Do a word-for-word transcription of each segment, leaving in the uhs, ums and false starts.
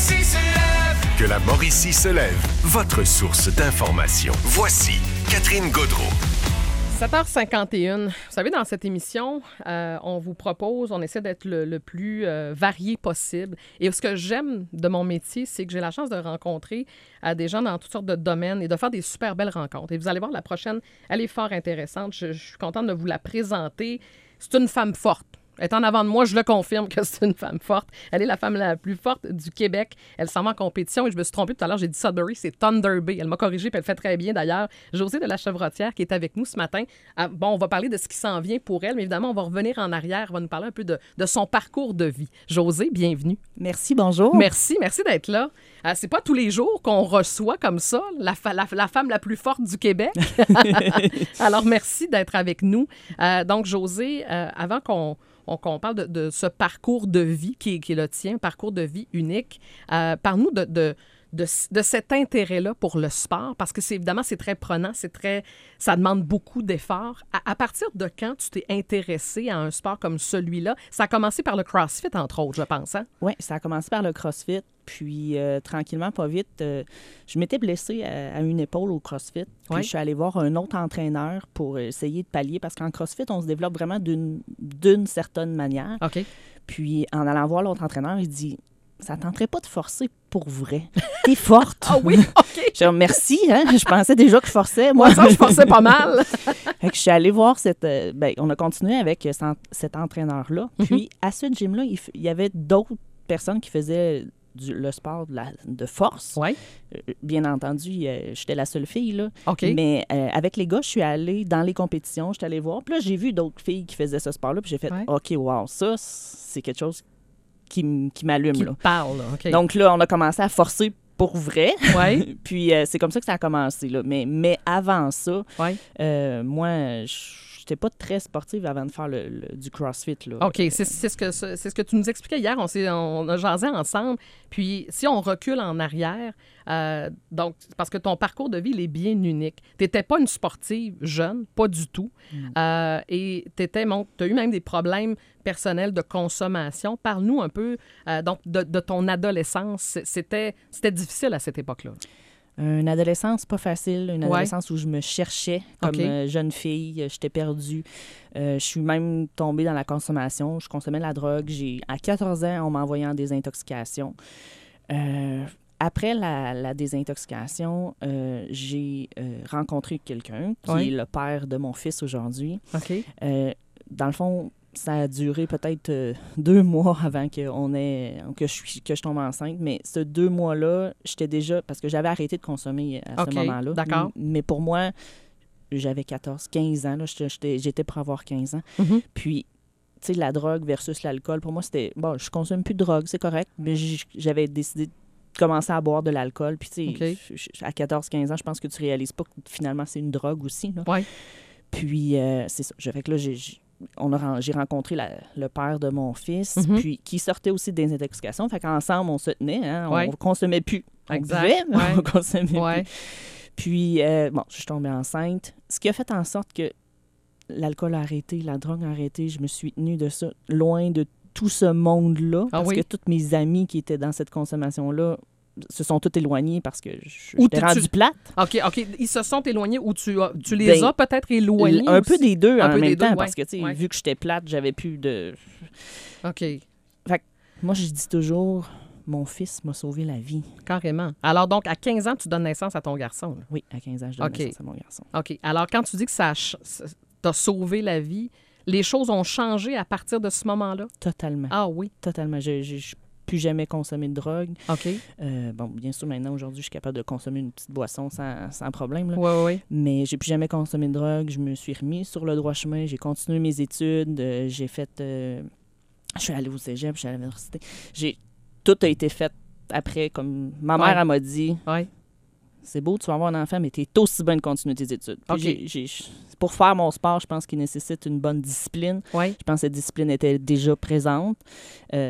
Mauricie se lève. Que la Mauricie se lève, votre source d'information. Voici Catherine Gaudreault. sept heures cinquante et une. Vous savez, dans cette émission, euh, on vous propose, on essaie d'être le, le plus euh, varié possible. Et ce que j'aime de mon métier, c'est que j'ai la chance de rencontrer euh, des gens dans toutes sortes de domaines et de faire des super belles rencontres. Et vous allez voir, la prochaine, elle est fort intéressante. Je, je suis contente de vous la présenter. C'est une femme forte. Elle est en avant de moi, je le confirme que c'est une femme forte. Elle est la femme la plus forte du Québec. Elle s'en va en compétition et je me suis trompée tout à l'heure, j'ai dit Sudbury, c'est Thunder Bay. Elle m'a corrigé puis elle fait très bien d'ailleurs. Josée de la Chevrotière qui est avec nous ce matin. Ah, bon, on va parler de ce qui s'en vient pour elle, mais évidemment, on va revenir en arrière. Elle va nous parler un peu de, de son parcours de vie. Josée, bienvenue. Merci, bonjour. Merci, merci d'être là. Euh, c'est pas tous les jours qu'on reçoit comme ça la, fa- la, la femme la plus forte du Québec. Alors, merci d'être avec nous. Euh, donc, Josée, euh, avant qu'on On, qu'on parle de, de ce parcours de vie qui est, qui est le tien, parcours de vie unique. Euh, parle-nous de, de, de, de cet intérêt-là pour le sport, parce que c'est évidemment, c'est très prenant, c'est très, ça demande beaucoup d'efforts. À, à partir de quand tu t'es intéressé à un sport comme celui-là? Ça a commencé par le CrossFit, entre autres, je pense. Hein? Oui, ça a commencé par le CrossFit. Puis, euh, tranquillement, pas vite, euh, je m'étais blessée à, à une épaule au CrossFit. Puis, ouais. je suis allée voir un autre entraîneur pour essayer de pallier, parce qu'en CrossFit, on se développe vraiment d'une, d'une certaine manière. OK. Puis, en allant voir l'autre entraîneur, il dit « Ça ne tenterait pas de forcer pour vrai. T'es forte. » Ah oui, OK. J'ai dit « Merci, hein? Je pensais déjà que je forçais. Moi, Moi ça, je forçais pas mal. » Fait que je suis allée voir cette... Euh, ben, on a continué avec euh, cet entraîneur-là. Mm-hmm. Puis, à ce gym-là, il, f- il y avait d'autres personnes qui faisaient... Du, le sport de, la, de force. Oui. Euh, bien entendu, euh, j'étais la seule fille, là. OK. Mais euh, avec les gars, je suis allée dans les compétitions, je suis allée voir. Puis là, j'ai vu d'autres filles qui faisaient ce sport-là, puis j'ai fait ouais. OK, wow, ça, c'est quelque chose qui, m- qui m'allume, Qui là. parle, là. OK. Donc là, on a commencé à forcer pour vrai. Ouais. Puis euh, c'est comme ça que ça a commencé, là. Mais, mais avant ça, Ouais. euh, moi, je n'étais pas très sportive avant de faire le, le, du CrossFit, là. OK, c'est, c'est, ce que, c'est ce que tu nous expliquais hier. On, s'est, on a jasé ensemble. Puis, si on recule en arrière, euh, donc, parce que ton parcours de vie, il est bien unique. Tu n'étais pas une sportive jeune, pas du tout. Euh, et tu as eu même des problèmes personnels de consommation. Parle-nous un peu euh, donc, de, de ton adolescence. C'était, c'était difficile à cette époque-là. Une adolescence pas facile, une adolescence ouais. où je me cherchais comme okay. euh, jeune fille, j'étais perdue. Euh, je suis même tombée dans la consommation, je consommais de la drogue. J'ai, à quatorze ans, on m'a envoyé en désintoxication. Euh, après la, la désintoxication, euh, j'ai euh, rencontré quelqu'un qui ouais. est le père de mon fils aujourd'hui. Okay. Euh, dans le fond, ça a duré peut-être euh, deux mois avant qu'on ait, que, je suis, que je tombe enceinte. Mais ce deux mois-là, j'étais déjà... Parce que j'avais arrêté de consommer à okay, ce moment-là. D'accord. Mais pour moi, j'avais quatorze, quinze ans. Là, j'étais, j'étais pour avoir quinze ans. Mm-hmm. Puis, tu sais, la drogue versus l'alcool, pour moi, c'était... Bon, je consomme plus de drogue, c'est correct. Mais j'avais décidé de commencer à boire de l'alcool. Puis, tu sais, okay. à quatorze, quinze ans, je pense que tu réalises pas que finalement, c'est une drogue aussi. Là. Ouais. Puis, euh, c'est ça. Fait que là, j'ai... On a, j'ai rencontré la, le père de mon fils, mm-hmm. puis qui sortait aussi des intoxications. Fait qu'ensemble, on se tenait, hein, on ouais. ne consommait plus. On exact. buvait, mais ouais. on consommait ouais. plus. Puis, euh, bon, je suis tombée enceinte. Ce qui a fait en sorte que l'alcool a arrêté, la drogue a arrêté. Je me suis tenue de ça, loin de tout ce monde-là. Ah, parce oui? que tous mes amis qui étaient dans cette consommation-là se sont tous éloignés parce que je, j'étais rendue tu... plate. OK, OK. Ils se sont éloignés ou tu, as, tu les ben, as peut-être éloignés? Un aussi? peu des deux un en peu même des temps deux, parce ouais. que, tu sais, ouais. vu que j'étais plate, j'avais plus de... OK. Fait que moi, je dis toujours, mon fils m'a sauvé la vie. Carrément. Alors, donc, à quinze ans, tu donnes naissance à ton garçon? Là. Oui, à quinze ans, je donne okay. naissance à mon garçon. OK. Alors, quand tu dis que ça t'a sauvé la vie, les choses ont changé à partir de ce moment-là? Totalement. Ah oui? Totalement. Je, je, je plus jamais consommé de drogue. OK. Euh, bon, bien sûr, maintenant, aujourd'hui, je suis capable de consommer une petite boisson sans, sans problème. Oui, oui, oui. Mais j'ai plus jamais consommé de drogue. Je me suis remis sur le droit chemin. J'ai continué mes études. Euh, j'ai fait... Euh, je suis allée au cégep, je suis allée à l'université. J'ai, tout a été fait après. Comme ma mère, ouais. elle m'a dit... Ouais. C'est beau, tu vas avoir un enfant, mais tu es aussi bien de continuer tes études. Okay. J'ai, j'ai, pour faire mon sport, je pense qu'il nécessite une bonne discipline. Ouais. Je pense que cette discipline était déjà présente. Euh,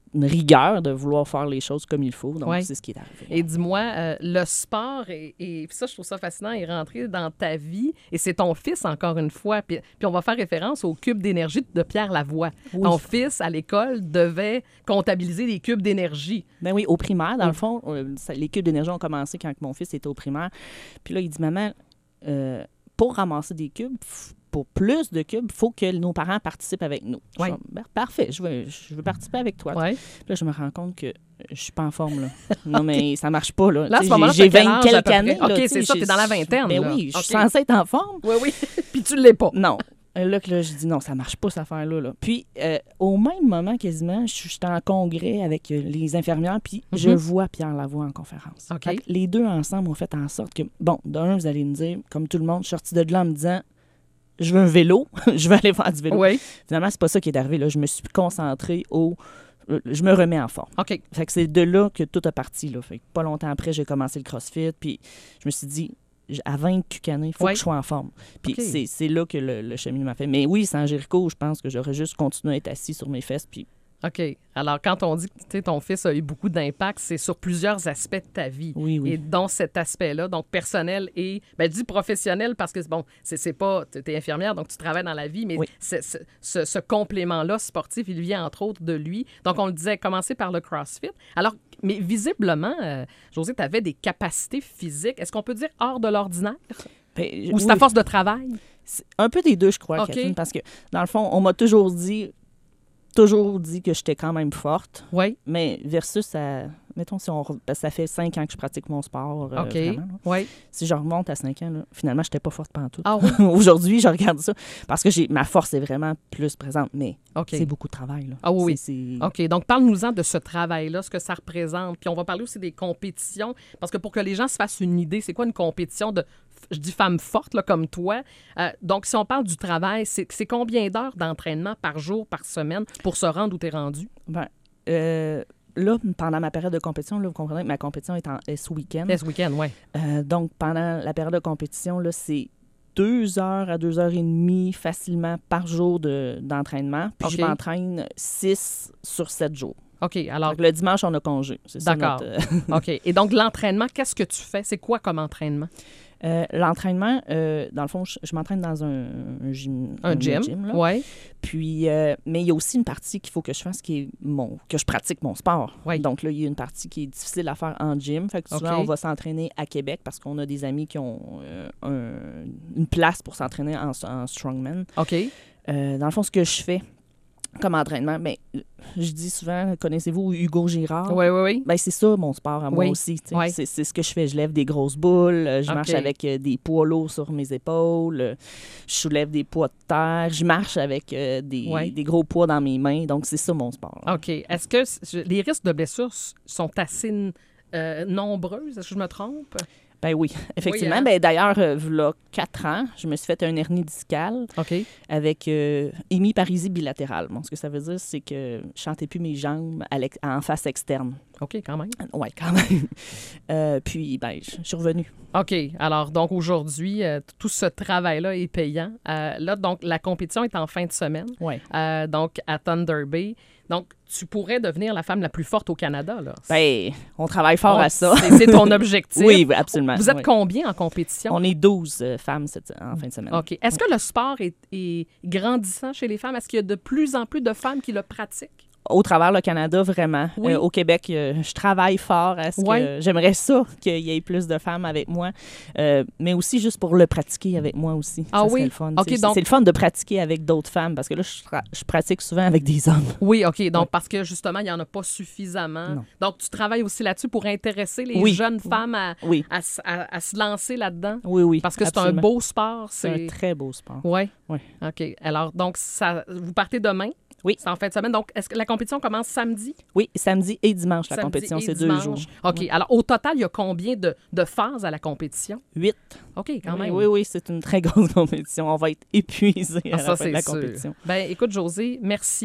une rigueur de vouloir faire les choses comme il faut. Donc, ouais. c'est ce qui est arrivé. Et dis-moi, euh, le sport, et, et ça, je trouve ça fascinant, est rentré dans ta vie. Et c'est ton fils, encore une fois. Puis, puis on va faire référence au cube d'énergie de Pierre Lavoie. Oui. Ton fils, à l'école, devait comptabiliser les cubes d'énergie. Ben oui, au primaire, dans oui. le fond, euh, ça, les cubes d'énergie ont commencé quand mon fils était au primaire. Puis là, il dit, maman, euh, pour ramasser des cubes, pour plus de cubes, il faut que nos parents participent avec nous. Oui. Je dis, ben, parfait, je veux, je veux participer avec toi. Oui. Puis là, je me rends compte que je suis pas en forme, là. Non, mais okay. ça marche pas, là. Là, à ce moment-là, j'ai vingt quelques années. Là, OK, c'est ça, t'es dans la vingtaine. Ben là. oui, je suis okay. censée être en forme. Oui, oui. Puis tu l'es pas. Non. Là, que là, je dis non, ça marche pas, cette affaire-là. Là. Puis, euh, au même moment, quasiment, je suis en congrès avec euh, les infirmières, puis mm-hmm. je vois Pierre Lavoie en conférence. Okay. Les deux ensemble ont fait en sorte que, bon, d'un, vous allez me dire, comme tout le monde, je suis sortie de là en me disant, je veux un vélo, je veux aller faire du vélo. Oui. Finalement, c'est pas ça qui est arrivé. Là. Je me suis concentrée au... Je me remets en forme. OK. Fait que c'est de là que tout a parti. Là. Fait que pas longtemps après, j'ai commencé le CrossFit, puis je me suis dit... à vingt années, il faut ouais. que je sois en forme. Puis okay. c'est, c'est là que le, le cheminement m'a fait. Mais oui, sans Jéricho, je pense que j'aurais juste continué à être assis sur mes fesses. Puis... OK. Alors, quand on dit que ton fils a eu beaucoup d'impact, c'est sur plusieurs aspects de ta vie. Oui, oui. Et dont cet aspect-là, donc personnel et, bien, dis professionnel, parce que, bon, c'est, c'est pas... Tu es infirmière, donc tu travailles dans la vie, mais oui. c'est, c'est, ce, ce complément-là sportif, il vient entre autres de lui. Donc, on le disait, commencer par le CrossFit. Alors, mais visiblement, euh, Josée, tu avais des capacités physiques, est-ce qu'on peut dire hors de l'ordinaire? Ben, Ou oui. c'est à force de travail? C'est un peu des deux, je crois, okay. Catherine, parce que, dans le fond, on m'a toujours dit... toujours dit que j'étais quand même forte. Oui. Mais versus, ça, mettons, si on, ça fait cinq ans que je pratique mon sport. Euh, OK. Vraiment, oui. Si je remonte à cinq ans, là, finalement, je n'étais pas forte pantoute. Ah oui? Aujourd'hui, je regarde ça parce que j'ai, ma force est vraiment plus présente, mais okay. c'est beaucoup de travail. Là. Ah oui. C'est, c'est... OK. Donc, parle-nous-en de ce travail-là, ce que ça représente. Puis on va parler aussi des compétitions, parce que pour que les gens se fassent une idée, c'est quoi une compétition de... Je dis femme forte, là, comme toi. Euh, donc, si on parle du travail, c'est, c'est combien d'heures d'entraînement par jour, par semaine, pour se rendre où tu es rendu? Bien, euh, là, pendant ma période de compétition, là, vous comprenez que ma compétition est, en, est ce week-end. Est ce week-end, oui. Euh, donc, pendant la période de compétition, là, c'est deux heures à deux heures et demie facilement par jour de, d'entraînement. Puis, okay. je m'entraîne six sur sept jours. OK, alors... Donc, le dimanche, on a congé. C'est D'accord. Ça, notre, euh... OK. Et donc, l'entraînement, qu'est-ce que tu fais? C'est quoi comme entraînement? Euh, l'entraînement, euh, dans le fond, je, je m'entraîne dans un, un gym. Un, un gym, gym oui. Puis, euh, mais il y a aussi une partie qu'il faut que je fasse qui est mon... que je pratique mon sport. Ouais. Donc là, il y a une partie qui est difficile à faire en gym. Fait que souvent, okay. on va s'entraîner à Québec parce qu'on a des amis qui ont euh, un, une place pour s'entraîner en, en strongman. OK. Euh, dans le fond, ce que je fais comme entraînement, bien, je dis souvent, connaissez-vous Hugo Girard? Oui, oui, oui. Bien, c'est ça, mon sport à moi oui. aussi. Oui. C'est, c'est ce que je fais. Je lève des grosses boules, je okay. marche avec euh, des poids lourds sur mes épaules, je soulève des poids de terre, je marche avec euh, des, oui. des gros poids dans mes mains. Donc, c'est ça, mon sport. OK. Est-ce que les risques de blessures sont assez euh, nombreux? Est-ce que je me trompe? Ben oui, effectivement. Oui, hein? Ben, d'ailleurs, euh, là, quatre ans, je me suis fait un hernie discale okay. avec euh, hémiparésie bilatérale. Bon, ce que ça veut dire, c'est que je sentais plus mes jambes à en face externe. OK, quand même. Oui, quand même. euh, puis, ben, je suis revenue. OK. Alors, donc, aujourd'hui, euh, tout ce travail-là est payant. Euh, là, donc, la compétition est en fin de semaine. Oui. Euh, donc, à Thunder Bay. Donc, tu pourrais devenir la femme la plus forte au Canada, là. Bien, on travaille fort on, à ça. C'est, c'est ton objectif. Oui, absolument. Vous êtes oui. combien en compétition? On est douze euh, femmes cette, en fin de semaine. OK. Est-ce que le sport est, est grandissant chez les femmes? Est-ce qu'il y a de plus en plus de femmes qui le pratiquent? Au travers le Canada, vraiment. Oui. Euh, au Québec, euh, je travaille fort à ce oui. que j'aimerais ça, qu'il y ait plus de femmes avec moi, euh, mais aussi juste pour le pratiquer avec moi aussi. Ah ça oui? Le fun. Okay, c'est, donc... c'est le fun de pratiquer avec d'autres femmes, parce que là, je, tra- je pratique souvent avec des hommes. Oui, OK. Donc, oui. parce que justement, il n'y en a pas suffisamment. Non. Donc, tu travailles aussi là-dessus pour intéresser les oui. jeunes femmes à, oui. à, à, à se lancer là-dedans? Oui, oui. Parce que absolument. c'est un beau sport. C'est, c'est un très beau sport. Oui? Oui. OK. Alors, donc, ça, vous partez demain? Oui. C'est en fin de semaine. Donc, est-ce que la compétition commence samedi? Oui, samedi et dimanche, la samedi compétition, c'est dimanche. deux jours. OK. Oui. Alors, au total, il y a combien de, de phases à la compétition? Huit. OK, quand oui, même. Oui, oui, c'est une très grosse compétition. On va être épuisés ah, à ça, la fin de la sûr. compétition. Bien, écoute, Josée, merci.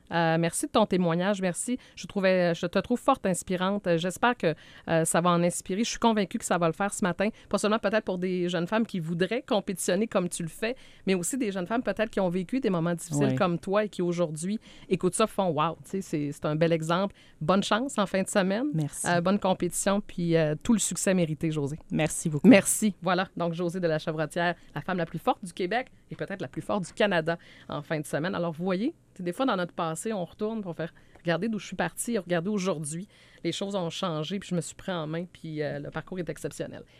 Euh, merci de ton témoignage. Merci. Je, trouvais, je te trouve forte, inspirante. J'espère que euh, ça va en inspirer. Je suis convaincue que ça va le faire ce matin. Pas seulement peut-être pour des jeunes femmes qui voudraient compétitionner comme tu le fais, mais aussi des jeunes femmes peut-être qui ont vécu des moments difficiles ouais. comme toi et qui aujourd'hui écoutent ça, font « wow ». C'est, c'est un bel exemple. Bonne chance en fin de semaine. Merci. Euh, bonne compétition, puis euh, tout le succès mérité, Josée. Merci beaucoup. Merci. Voilà. Donc, Josée de la Chevrotière, la femme la plus forte du Québec et peut-être la plus forte du Canada en fin de semaine. Alors, vous voyez, des fois, dans notre passé, on retourne pour faire regarder d'où je suis partie et regarder aujourd'hui. Les choses ont changé, puis je me suis pris en main, puis euh, le parcours est exceptionnel.